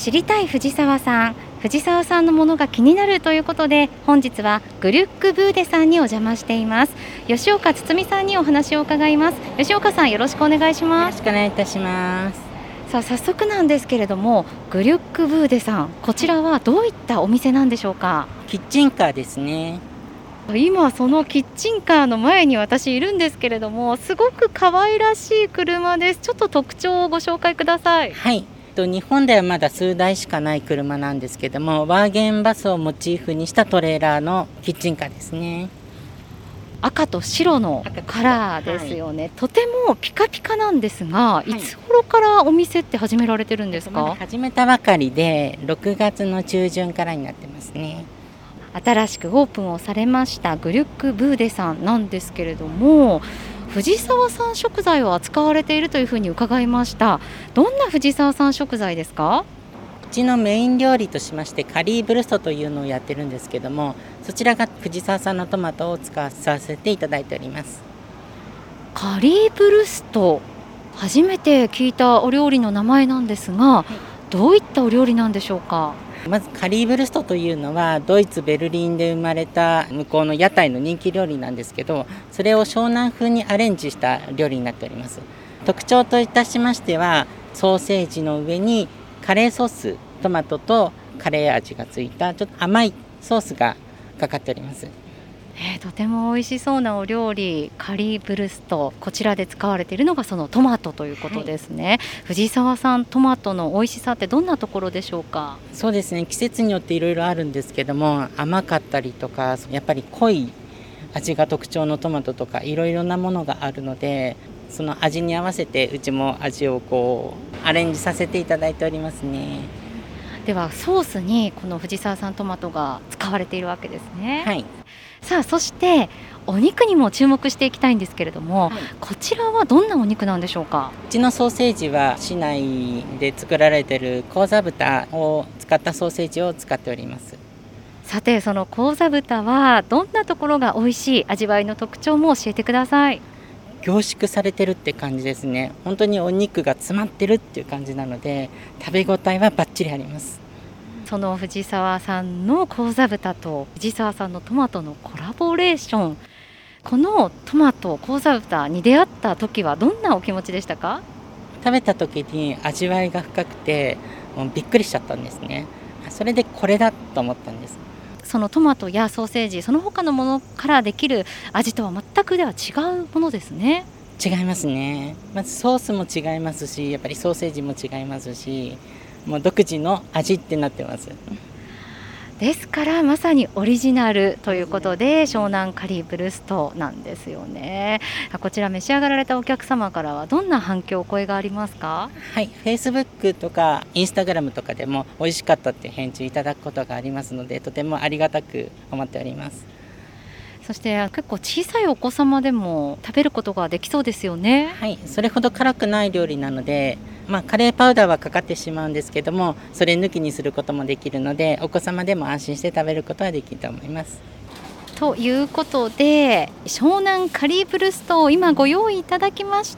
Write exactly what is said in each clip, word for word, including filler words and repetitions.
知りたい藤沢さん、藤沢さんのものが気になるということで、本日はグリュックブーデさんにお邪魔しています。吉岡堤さんにお話を伺います。吉岡さん、よろしくお願いします。 よろしくお願いいたします。 さあ、早速なんですけれども、グリュックブーデさん、こちらはどういったお店なんでしょうか？ キッチンカーですね。 今そのキッチンカーの前に私いるんですけれども、すごく可愛らしい車です。ちょっと特徴をご紹介ください。 はい、日本ではまだ数台しかない車なんですけども、ワーゲンバスをモチーフにしたトレーラーのキッチンカーですね。 赤と白のカラーですよね、はい、とてもピカピカなんですが、はい、いつ頃からお店って始められてるんですか？ まだ始めたばかりでろくがつの中旬からになってますね。 新しくオープンをされましたグリュックブーデさんなんですけれども、藤沢産食材を扱われているというふうに伺いました。どんな藤沢産食材ですか？ うちのメイン料理としましてカリーブルストというのをやってるんですけども、そちらが藤沢産のトマトを使わさせていただいております。 カリーブルスト、初めて聞いたお料理の名前なんですが、はい、どういったお料理なんでしょうか？ まずカリーブルストというのはドイツ・ベルリンで生まれた向こうの屋台の人気料理なんですけど、それを湘南風にアレンジした料理になっております。特徴といたしましては、ソーセージの上にカレーソース、トマトとカレー味がついたちょっと甘いソースがかかっております。 えー、とても美味しそうなお料理、カリーブルスト、こちらで使われているのがそのトマトということですね、はい、藤沢さん、トマトの美味しさってどんなところでしょうか？ そうですね、季節によっていろいろあるんですけども、甘かったりとかやっぱり濃い味が特徴のトマトとかいろいろなものがあるので、その味に合わせてうちも味をこうアレンジさせていただいておりますね。 ではソースにこの藤沢産トマトが使われているわけですね。 はい。 さあ、そしてお肉にも注目していきたいんですけれども、はい、こちらはどんなお肉なんでしょうか？ うちのソーセージは市内で作られている高座豚を使ったソーセージを使っております。 さて、その高座豚はどんなところが美味しい、味わいの特徴も教えてください。 凝縮されてるって感じですね。本当にお肉が詰まってるっていう感じなので、食べ応えはバッチリあります。 その藤沢さんの高座豚と藤沢さんのトマトのコラボレーション、このトマト高座豚に出会った時はどんなお気持ちでしたか？ 食べた時に味わいが深くて、もうびっくりしちゃったんですね。それでこれだと思ったんです。 そのトマトやソーセージ、その他のものからできる味とは全くでは違うものですね。 違いますね。まずソースも違いますし、やっぱりソーセージも違いますし、もう独自の味ってなってます。 ですからまさにオリジナルということで湘南カリーブルストなんですよね。こちら召し上がられたお客様からはどんな反響、お声がありますか？ はい、Facebook とか Instagram とかでも美味しかったって返事いただくことがありますので、とてもありがたく思っております。 そして結構小さいお子様でも食べることができそうですよね。 はい、それほど辛くない料理なので、まあ、カレーパウダーはかかってしまうんですけども、それ抜きにすることもできるので、お子様でも安心して食べることはできると思います。 ということで、湘南カリーブルストを今ご用意いただきました。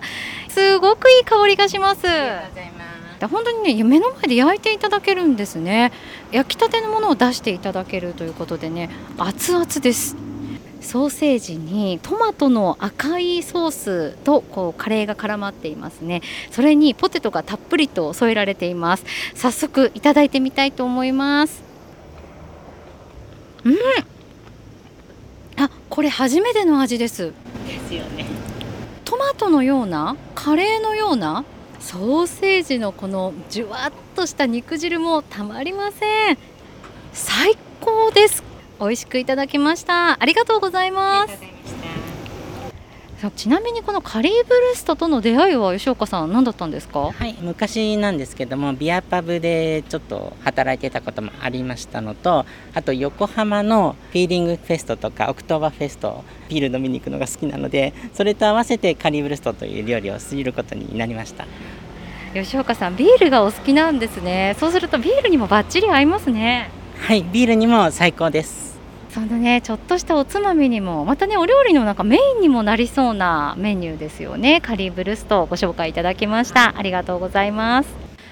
すごくいい香りがします。ありがとうございます。本当にね、目の前で焼いていただけるんですね。焼きたてのものを出していただけるということでね、熱々です。ソーセージにトマトの赤いソースとこうカレーが絡まっていますね。それにポテトがたっぷりと添えられています。早速いただいてみたいと思います。うん、あ、これ初めての味です。 ですよね。 トマトのようなカレーのようなソーセージのこのじゅわっとした肉汁もたまりません。最高です。美味しくいただきました。ありがとうございます。ちなみにこのカリーブルストとの出会いは吉岡さん、何だったんですか？ はい、昔なんですけども、ビアパブでちょっと働いてたこともありましたのと、あと横浜のフィーリングフェストとかオクトーバーフェスト、ビール飲みに行くのが好きなので、それと合わせてカリーブルストという料理をすることになりました。 吉岡さん、ビールがお好きなんですね。そうするとビールにもバッチリ合いますね。 はい、ビールにも最高です。 そんなね、ちょっとしたおつまみにも、またね、お料理のなんかメインにもなりそうなメニューですよね。カリーブルストをご紹介いただきました。ありがとうございます。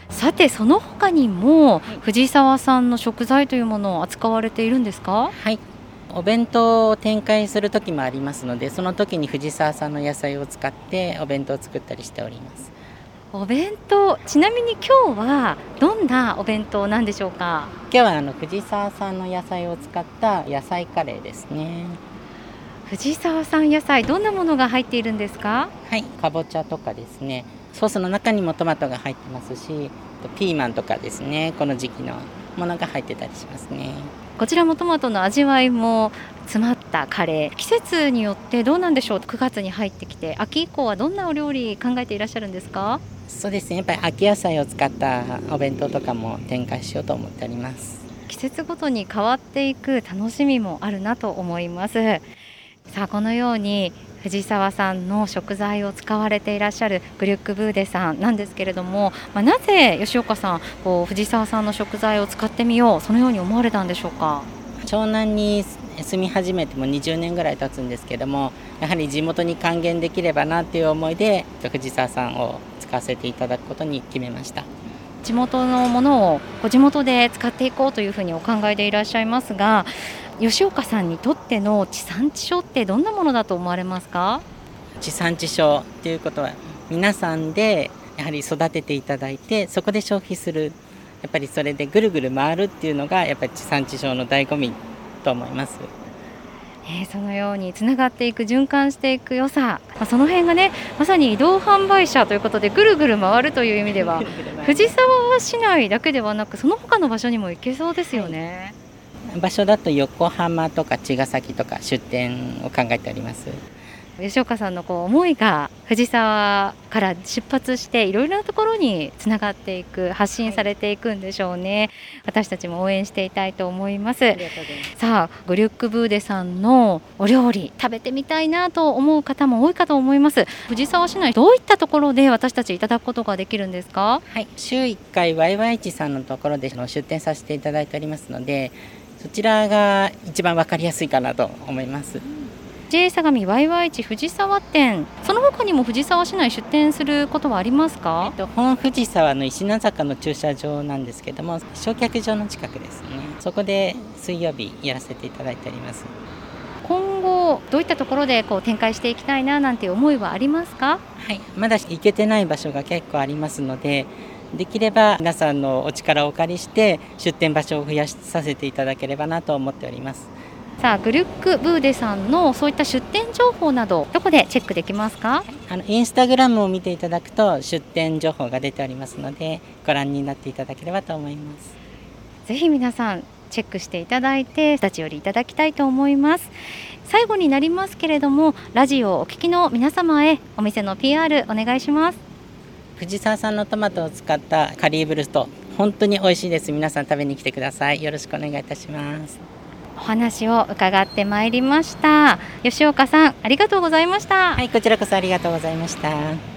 さてその他にも藤沢さんの食材というものを扱われているんですか？ はい、お弁当を展開する時もありますので、その時に藤沢産の野菜を使ってお弁当を作ったりしております。 お弁当、ちなみに今日はどんなお弁当なんでしょうか？ 今日はあの藤沢産の野菜を使った野菜カレーですね。 藤沢産野菜、どんなものが入っているんですか？ はい、かぼちゃとかですね、ソースの中にもトマトが入ってますし、ピーマンとかですね、この時期のものが入ってたりしますね。 こちらもトマトの味わいも詰まったカレー、季節によってどうなんでしょう？くがつに入ってきて秋以降はどんなお料理考えていらっしゃるんですか？ そうですね、やっぱり秋野菜を使ったお弁当とかも展開しようと思っております。 季節ごとに変わっていく楽しみもあるなと思います。さあこのように藤沢さんの食材を使われていらっしゃるグリュックブーデさんなんですけれども、まあ、なぜ吉岡さんこう藤沢さんの食材を使ってみよう、そのように思われたんでしょうか？ 湘南に住み始めてもにじゅうねんぐらい経つんですけども、やはり地元に還元できればなという思いで藤沢さんを使わせていただくことに決めました。 地元のものをこう地元で使っていこうというふうにお考えでいらっしゃいますが、吉岡さんにとっての地産地消ってどんなものだと思われますか？ 地産地消ということは皆さんでやはり育てていただいて、そこで消費する、やっぱりそれでぐるぐる回るっていうのがやっぱり地産地消の醍醐味と思います。 えー、そのようにつながっていく、循環していく良さ、まあ、その辺がねまさに移動販売車ということでぐるぐる回るという意味では藤沢市内だけではなくその他の場所にも行けそうですよね。 はい、場所だと横浜とか茅ヶ崎とか出店を考えております。 吉岡さんのこう思いが藤沢から出発していろいろなところにつながっていく、発信されていくんでしょうね。私たちも応援していたいと思います。さあグリュックブーデさんのお料理食べてみたいなと思う方も多いかと思います。藤沢市内どういったところで私たちいただくことができるんですか？ はい、週いっかいワイワイ市さんのところで出店させていただいておりますので、そちらが一番わかりやすいかなと思います。 ジェイ 相模ワイワイ市藤沢店、その他にも藤沢市内出店することはありますか？ えっと、本藤沢の石名坂の駐車場なんですけども、焼却場の近くですね。そこで水曜日やらせていただいております。 今後どういったところでこう展開していきたいななんていう思いはありますか？ はい、まだ行けてない場所が結構ありますので、できれば皆さんのお力をお借りして出店場所を増やさせていただければなと思っております。 さあグリュックブーデさんのそういった出店情報などどこでチェックできますか？ あのインスタグラムを見ていただくと出店情報が出ておりますので、ご覧になっていただければと思います。 ぜひ皆さんチェックしていただいて立ち寄りいただきたいと思います。最後になりますけれども、ラジオをお聞きの皆様へお店の ピーアール お願いします。 藤沢産のトマトを使ったカリーブルスト、本当に美味しいです。皆さん食べに来てください。よろしくお願いいたします。 お話を伺ってまいりました。吉岡さん、ありがとうございました。 はい、こちらこそありがとうございました。